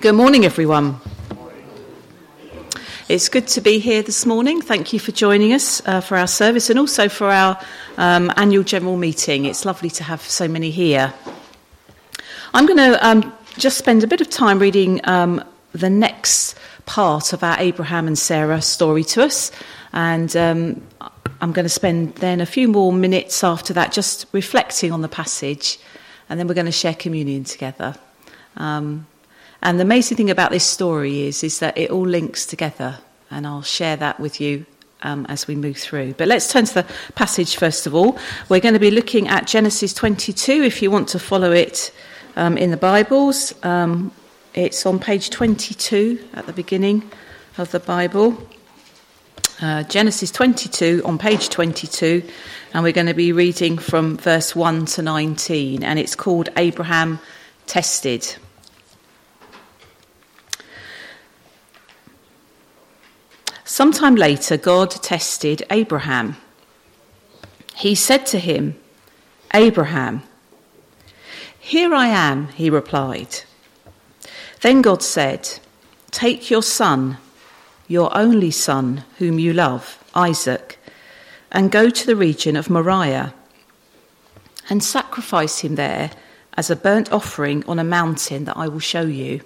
Good morning, everyone. It's good to be here this morning. Thank you for joining us for our service and also for our annual general meeting. It's lovely to have so many here. I'm going to just spend a bit of time reading the next part of our Abraham and Sarah story to us, and I'm going to spend then a few more minutes after that just reflecting on the passage, and then we're going to share communion together. And the amazing thing about this story is that it all links together, and I'll share that with you as we move through. But let's turn to the passage first of all. We're going to be looking at Genesis 22, if you want to follow it in the Bibles. It's on page 22 at the beginning of the Bible. Genesis 22 on page 22, and we're going to be reading from verse 1 to 19, and it's called Abraham Tested. Sometime later, God tested Abraham. He said to him, "Abraham." "Here I am," he replied. Then God said, "Take your son, your only son, whom you love, Isaac, and go to the region of Moriah, and sacrifice him there as a burnt offering on a mountain that I will show you."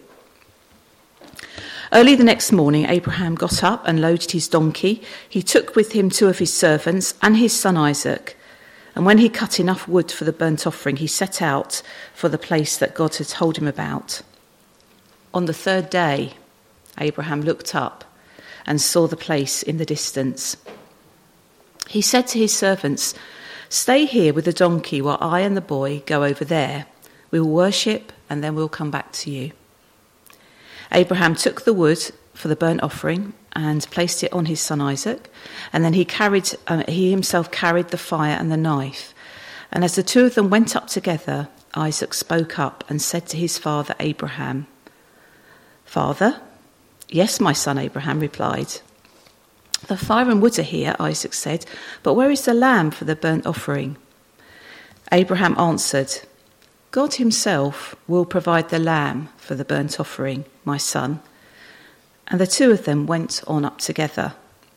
Early the next morning, Abraham got up and loaded his donkey. He took with him 2 of his servants and his son Isaac. And when he cut enough wood for the burnt offering, he set out for the place that God had told him about. On the third day, Abraham looked up and saw the place in the distance. He said to his servants, "Stay here with the donkey while I and the boy go over there. We will worship and then we'll come back to you." Abraham took the wood for the burnt offering and placed it on his son Isaac, and then he himself carried the fire and the knife. And as the 2 of them went up together, Isaac spoke up and said to his father Abraham, "Father?" "Yes, my son," Abraham replied. "The fire and wood are here," Isaac said, "but where is the lamb for the burnt offering?" Abraham answered, "God himself will provide the lamb for the burnt offering, my son." And the 2 of them went on up together.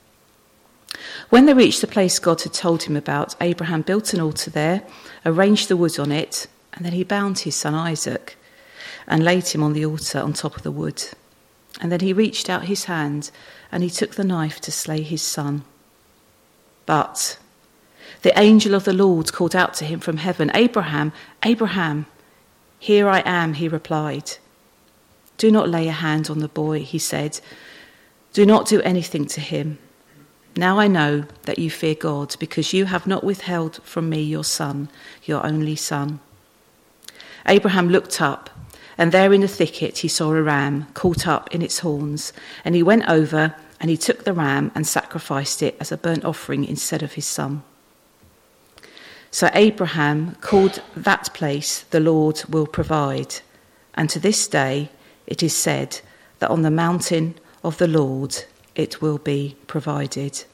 When they reached the place God had told him about, Abraham built an altar there, arranged the wood on it, and then he bound his son Isaac and laid him on the altar on top of the wood. And then he reached out his hand and he took the knife to slay his son. But the angel of the Lord called out to him from heaven, "Abraham, Abraham." "Here I am," he replied. "Do not lay a hand on the boy," he said. "Do not do anything to him. Now I know that you fear God, because you have not withheld from me your son, your only son." Abraham looked up, and there in the thicket he saw a ram caught up in its horns, and he went over and he took the ram and sacrificed it as a burnt offering instead of his son. So Abraham called that place, "The Lord will provide." And to this day it is said that on the mountain of the Lord it will be provided.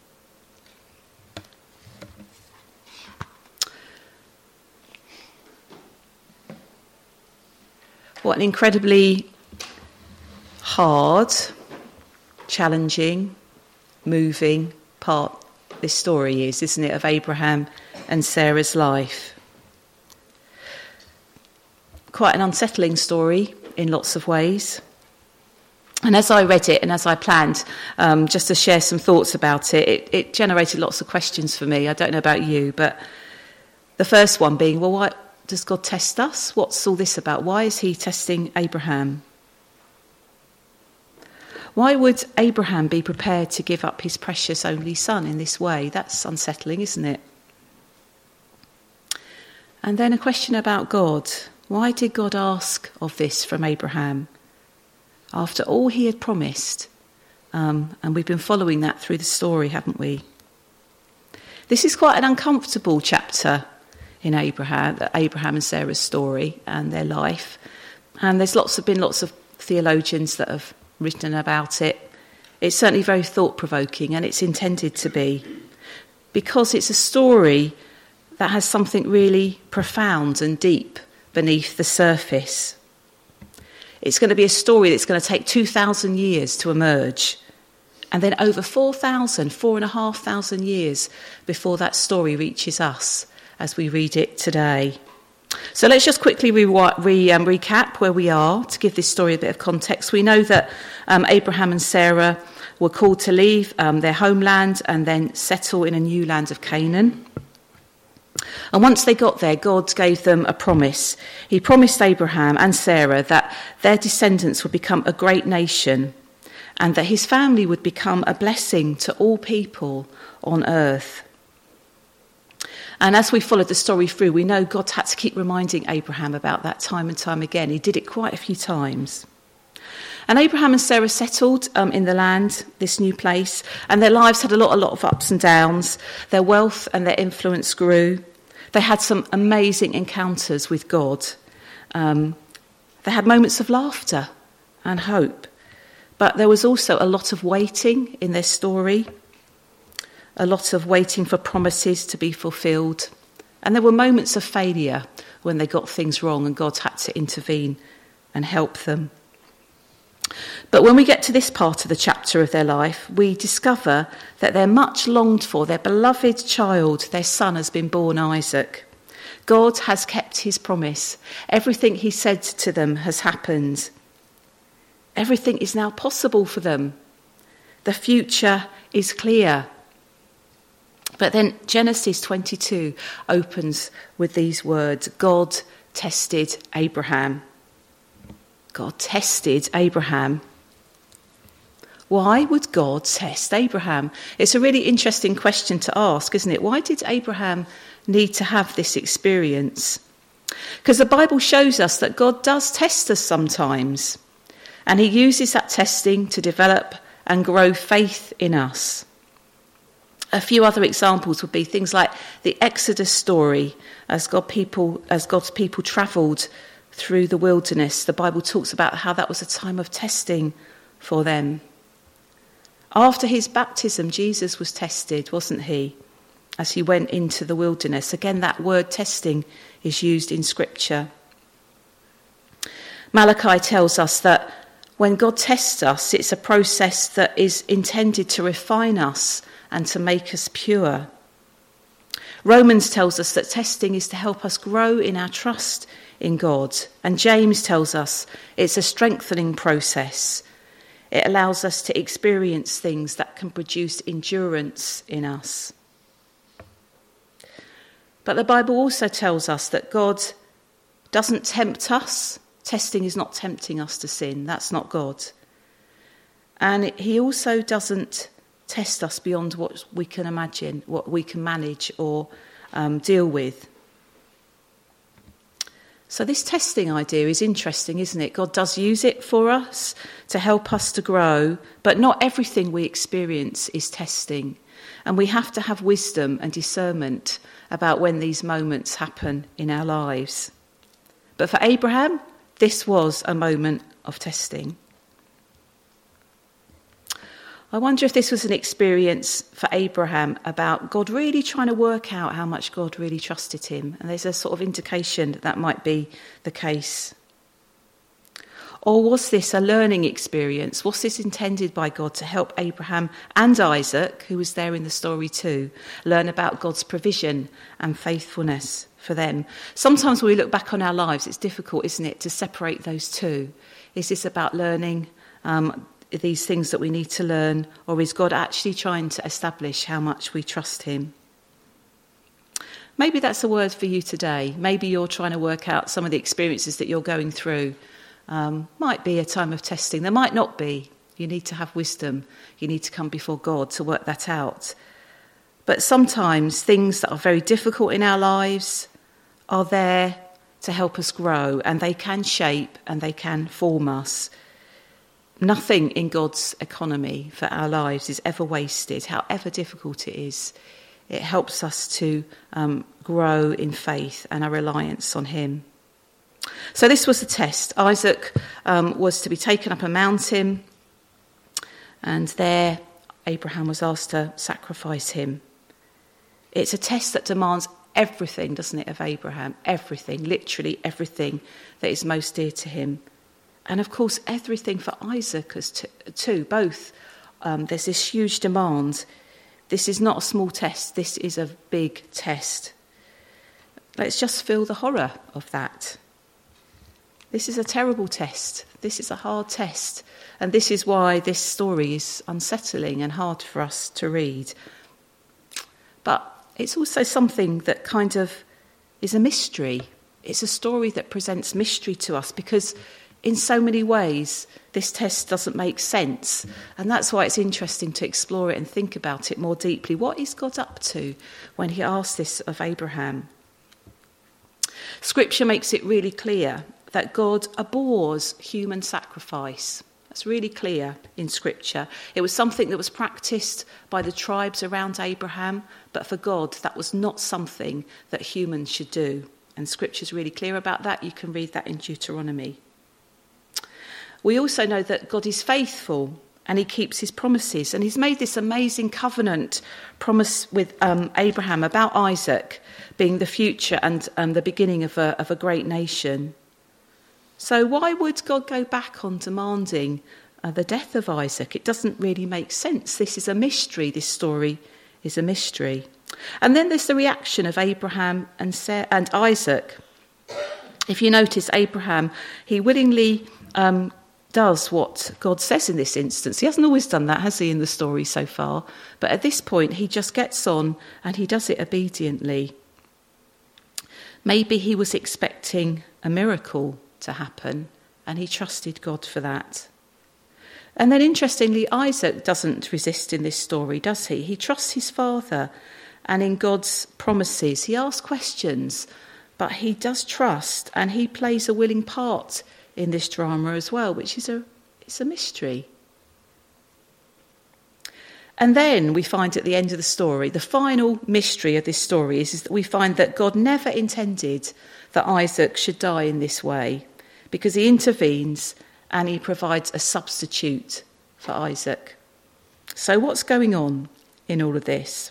What an incredibly hard, challenging, moving part this story is, isn't it, of Abraham and Sarah's life. Quite an unsettling story in lots of ways. And as I read it and as I planned just to share some thoughts about it, it generated lots of questions for me. I don't know about you, but the first one being, well, why does God test us? What's all this about? Why is he testing Abraham? Why would Abraham be prepared to give up his precious only son in this way? That's unsettling, isn't it? And then a question about God. Why did God ask of this from Abraham? After all he had promised, and we've been following that through the story, haven't we? This is quite an uncomfortable chapter in Abraham and Sarah's story and their life. And there's been lots of theologians that have written about it. It's certainly very thought-provoking, and it's intended to be, because it's a story that has something really profound and deep beneath the surface. It's going to be a story that's going to take 2,000 years to emerge. And then over 4,500 years before that story reaches us as we read it today. So let's just quickly recap where we are to give this story a bit of context. We know that Abraham and Sarah were called to leave their homeland and then settle in a new land of Canaan. And once they got there, God gave them a promise. He promised Abraham and Sarah that their descendants would become a great nation and that his family would become a blessing to all people on earth. And as we followed the story through, we know God had to keep reminding Abraham about that time and time again. He did it quite a few times. And Abraham and Sarah settled in the land, this new place, and their lives had a lot of ups and downs. Their wealth and their influence grew. They had some amazing encounters with God. They had moments of laughter and hope. But there was also a lot of waiting in their story, a lot of waiting for promises to be fulfilled. And there were moments of failure when they got things wrong and God had to intervene and help them. But when we get to this part of the chapter of their life, we discover that their much longed for, their beloved child, their son has been born, Isaac. God has kept his promise. Everything he said to them has happened. Everything is now possible for them. The future is clear. But then Genesis 22 opens with these words, God tested Abraham. God tested Abraham. Why would God test Abraham? It's a really interesting question to ask, isn't it? Why did Abraham need to have this experience? Because the Bible shows us that God does test us sometimes, and he uses that testing to develop and grow faith in us. A few other examples would be things like the Exodus story, as God's people travelled through the wilderness. The Bible talks about how that was a time of testing for them. After his baptism, Jesus was tested, wasn't he? As he went into the wilderness. Again, that word testing is used in Scripture. Malachi tells us that when God tests us, it's a process that is intended to refine us and to make us pure. Romans tells us that testing is to help us grow in our trust in God. And James tells us it's a strengthening process. It allows us to experience things that can produce endurance in us. But the Bible also tells us that God doesn't tempt us. Testing is not tempting us to sin. That's not God. And he also doesn't test us beyond what we can imagine, what we can manage or deal with. So this testing idea is interesting, isn't it? God does use it for us to help us to grow, but not everything we experience is testing. And we have to have wisdom and discernment about when these moments happen in our lives. But for Abraham, this was a moment of testing. I wonder if this was an experience for Abraham about God really trying to work out how much God really trusted him. And there's a sort of indication that that might be the case. Or was this a learning experience? Was this intended by God to help Abraham and Isaac, who was there in the story too, learn about God's provision and faithfulness for them? Sometimes when we look back on our lives, it's difficult, isn't it, to separate those two. Is this about learning these things that we need to learn, or is God actually trying to establish how much we trust him? Maybe that's a word for you today. Maybe you're trying to work out some of the experiences that you're going through. Might be a time of testing. There might not be. You need to have wisdom. You need to come before God to work that out. But sometimes things that are very difficult in our lives are there to help us grow, and they can shape and they can form us. Nothing in God's economy for our lives is ever wasted, however difficult it is. It helps us to grow in faith and our reliance on him. So this was the test. Isaac was to be taken up a mountain, and there Abraham was asked to sacrifice him. It's a test that demands everything, doesn't it, of Abraham? Everything, literally everything that is most dear to him. And of course, everything for Isaac too, both. There's this huge demand. This is not a small test. This is a big test. Let's just feel the horror of that. This is a terrible test. This is a hard test. And this is why this story is unsettling and hard for us to read. But it's also something that kind of is a mystery. It's a story that presents mystery to us because in so many ways this test doesn't make sense. And that's why it's interesting to explore it and think about it more deeply. What is God up to when he asks this of Abraham? Scripture makes it really clear that God abhors human sacrifice. That's really clear in Scripture. It was something that was practiced by the tribes around Abraham, but for God, that was not something that humans should do. And Scripture's really clear about that. You can read that in Deuteronomy. We also know that God is faithful and he keeps his promises. And he's made this amazing covenant promise with Abraham about Isaac being the future and the beginning of a great nation. So why would God go back on demanding the death of Isaac? It doesn't really make sense. This is a mystery. This story is a mystery. And then there's the reaction of Abraham and Isaac. If you notice, Abraham, he willingly does what God says in this instance. He hasn't always done that, has he, in the story so far? But at this point, he just gets on and he does it obediently. Maybe he was expecting a miracle to happen, and he trusted God for that. And then interestingly, Isaac doesn't resist in this story, does he? He trusts his father and in God's promises. He asks questions, but he does trust, and he plays a willing part in this drama as well, which is it's a mystery. And then we find at the end of the story, the final mystery of this story is that we find that God never intended that Isaac should die in this way, because he intervenes and he provides a substitute for Isaac. So what's going on in all of this?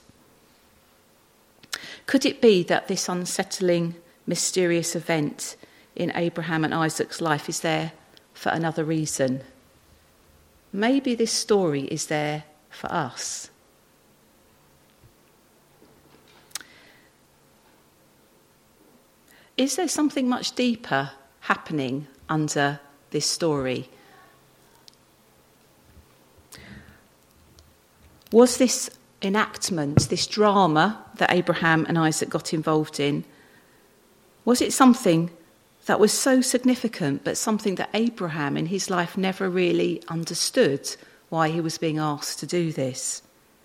Could it be that this unsettling, mysterious event in Abraham and Isaac's life is there for another reason? Maybe this story is there for us. Is there something much deeper happening under this story? Was this enactment, this drama that Abraham and Isaac got involved in, was it something that was so significant, but something that Abraham in his life never really understood why he was being asked to do this?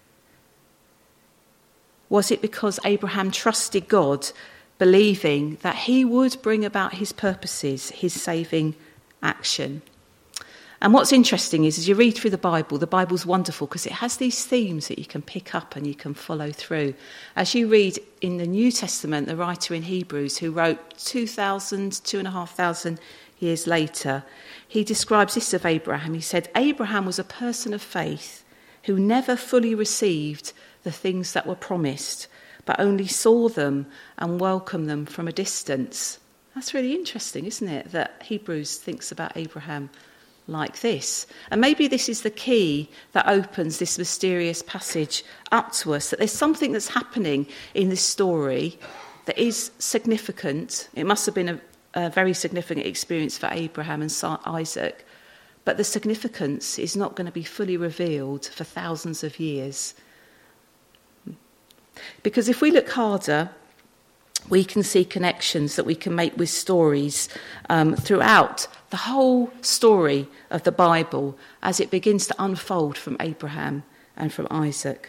Was it because Abraham trusted God, believing that he would bring about his purposes, his saving action? And what's interesting is, as you read through the Bible's wonderful because it has these themes that you can pick up and you can follow through. As you read in the New Testament, the writer in Hebrews, who wrote 2,500 years later, he describes this of Abraham. He said, Abraham was a person of faith who never fully received the things that were promised, but only saw them and welcomed them from a distance. That's really interesting, isn't it, that Hebrews thinks about Abraham like this. And maybe this is the key that opens this mysterious passage up to us, that there's something that's happening in this story that is significant. It must have been a very significant experience for Abraham and Isaac, but the significance is not going to be fully revealed for thousands of years. Because if we look harder, we can see connections that we can make with stories throughout the whole story of the Bible as it begins to unfold from Abraham and from Isaac.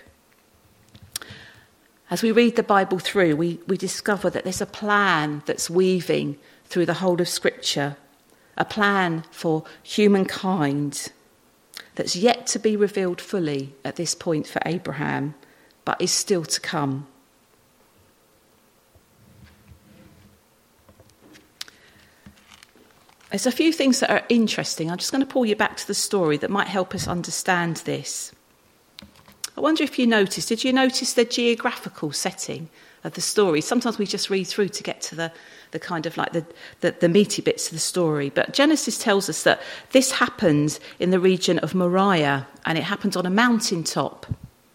As we read the Bible through, we discover that there's a plan that's weaving through the whole of Scripture, a plan for humankind that's yet to be revealed fully at this point for Abraham, but is still to come. There's a few things that are interesting. I'm just going to pull you back to the story that might help us understand this. I wonder if did you notice the geographical setting of the story. Sometimes we just read through to get to the kind of like the meaty bits of the story. But Genesis tells us that this happened in the region of Moriah, and it happened on a mountaintop.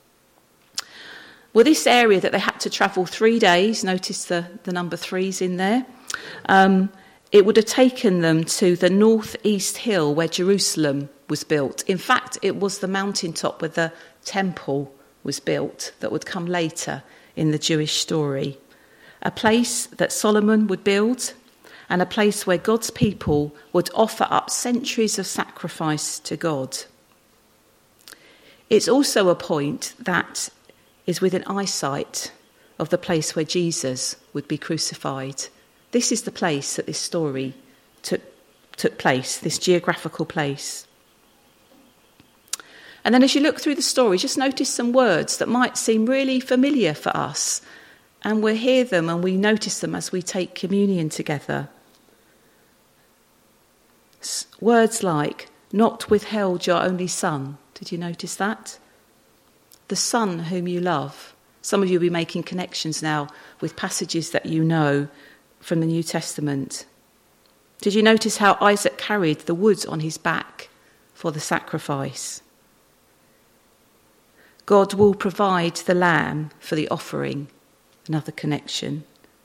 Well, this area that they had to travel 3 days, notice the number 3's in there, it would have taken them to the northeast hill where Jerusalem was built. In fact, it was the mountaintop where the temple was built that would come later in the Jewish story. A place that Solomon would build, and a place where God's people would offer up centuries of sacrifice to God. It's also a point that is within eyesight of the place where Jesus would be crucified. This is the place that this story took place, this geographical place. And then as you look through the story, just notice some words that might seem really familiar for us. And we'll hear them and we notice them as we take communion together. Words like, not withheld your only son. Did you notice that? The son whom you love. Some of you will be making connections now with passages that you know from the New Testament. Did you notice how Isaac carried the wood on his back for the sacrifice? God will provide the lamb for the offering. Another connection.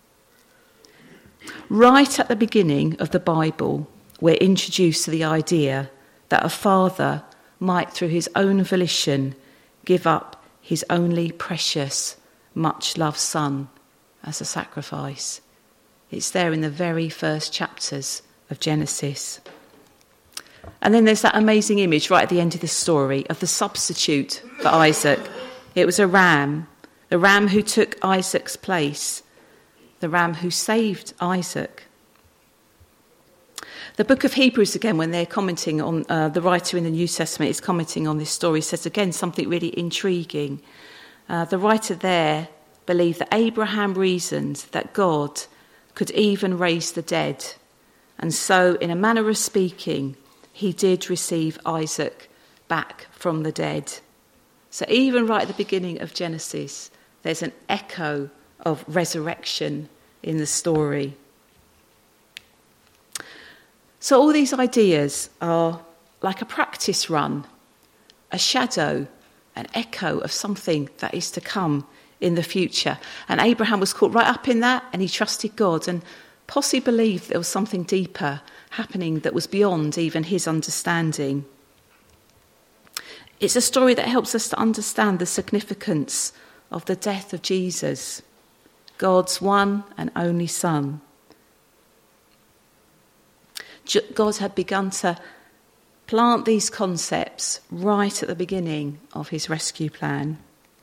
Right at the beginning of the Bible, we're introduced to the idea that a father might, through his own volition, give up his only precious, much-loved son as a sacrifice. It's there in the very first chapters of Genesis. And then there's that amazing image right at the end of this story of the substitute for Isaac. It was a ram who took Isaac's place, the ram who saved Isaac. The book of Hebrews, again, when they're commenting on, the writer in the New Testament is commenting on this story, says again something really intriguing. The writer there believed that Abraham reasoned that God could even raise the dead. And so, in a manner of speaking, he did receive Isaac back from the dead. So even right at the beginning of Genesis, there's an echo of resurrection in the story. So all these ideas are like a practice run, a shadow, an echo of something that is to come in the future. And Abraham was caught right up in that, and he trusted God and possibly believed there was something deeper happening that was beyond even his understanding. It's a story that helps us to understand the significance of the death of Jesus, God's one and only Son. God had begun to plant these concepts right at the beginning of his rescue plan.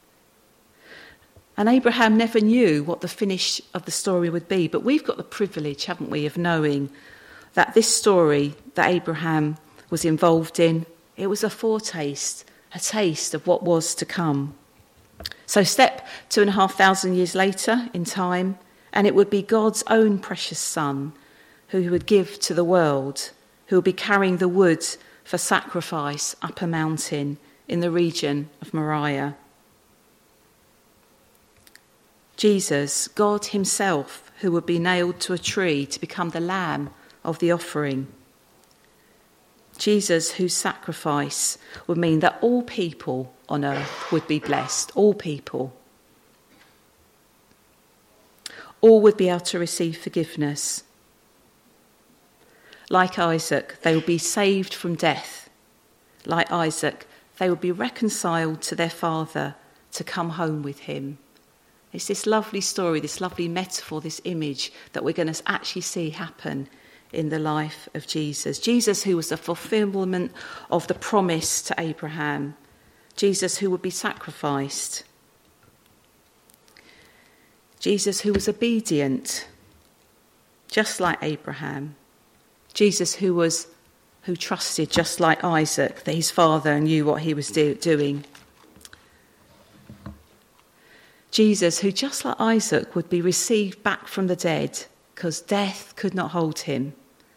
And Abraham never knew what the finish of the story would be, but we've got the privilege, haven't we, of knowing that this story that Abraham was involved in, it was a foretaste, a taste of what was to come. So step 2,500 years later in time, and it would be God's own precious Son who he would give to the world, who would be carrying the wood for sacrifice up a mountain in the region of Moriah. Jesus, God himself, who would be nailed to a tree to become the lamb of the offering. Jesus, whose sacrifice would mean that all people on earth would be blessed, all people. All would be able to receive forgiveness. Like Isaac, they would be saved from death. Like Isaac, they would be reconciled to their father to come home with him. It's this lovely story, this lovely metaphor, this image that we're going to actually see happen in the life of Jesus. Jesus, who was the fulfillment of the promise to Abraham. Jesus, who would be sacrificed. Jesus, who was obedient, just like Abraham. Jesus, who trusted, just like Isaac, that his father knew what he was doing. Jesus, who just like Isaac would be received back from the dead because death could not hold him.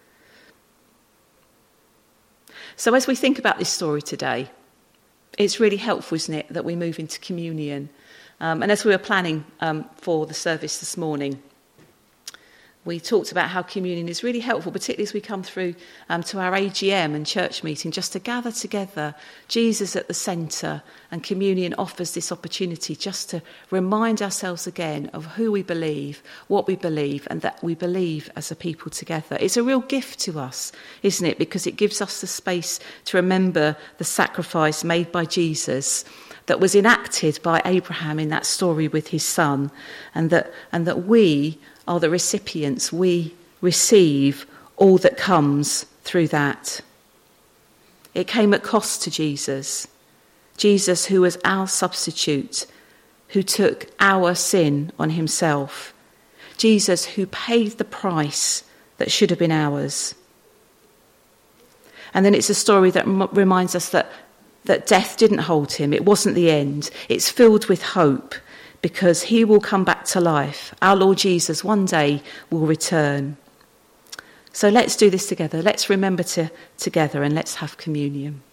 So as we think about this story today, it's really helpful, isn't it, that we move into communion And as we were planning for the service this morning, we talked about how communion is really helpful, particularly as we come through to our AGM and church meeting, just to gather together, Jesus at the centre, and communion offers this opportunity just to remind ourselves again of who we believe, what we believe, and that we believe as a people together. It's a real gift to us, isn't it? Because it gives us the space to remember the sacrifice made by Jesus that was enacted by Abraham in that story with his son, and that we are the recipients. We receive all that comes through that. It came at cost to Jesus. Jesus, who was our substitute, who took our sin on himself. Jesus, who paid the price that should have been ours. And then it's a story that reminds us that death didn't hold him. It wasn't the end. It's filled with hope, because he will come back to life. Our Lord Jesus one day will return. So let's do this together. Let's remember together, and let's have communion.